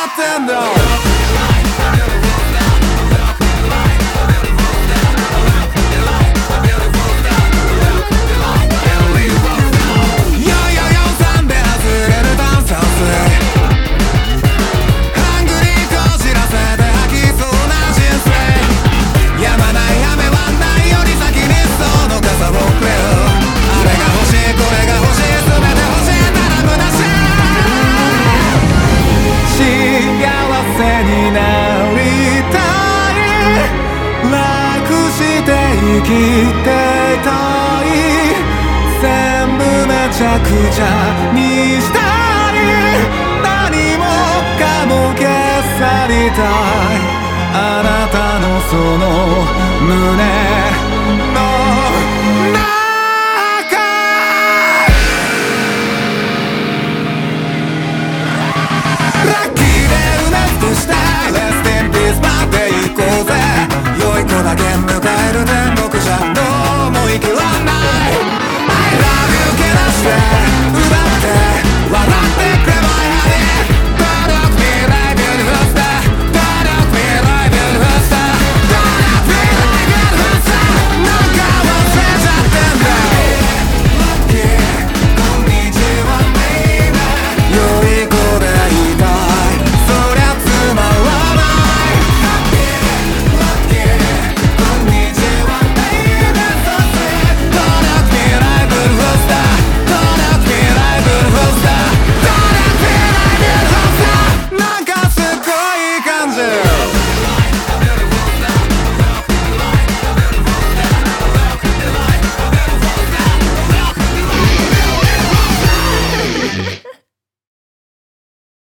ってんだ。生きていたい全部めちゃくちゃにしたい何もかも消さりたいあなたのその胸の中ラッキーでうなずくしたレスティンピースまで行こうぜ良い子だけ迎える天国じゃどうも生きらんない I love you けなして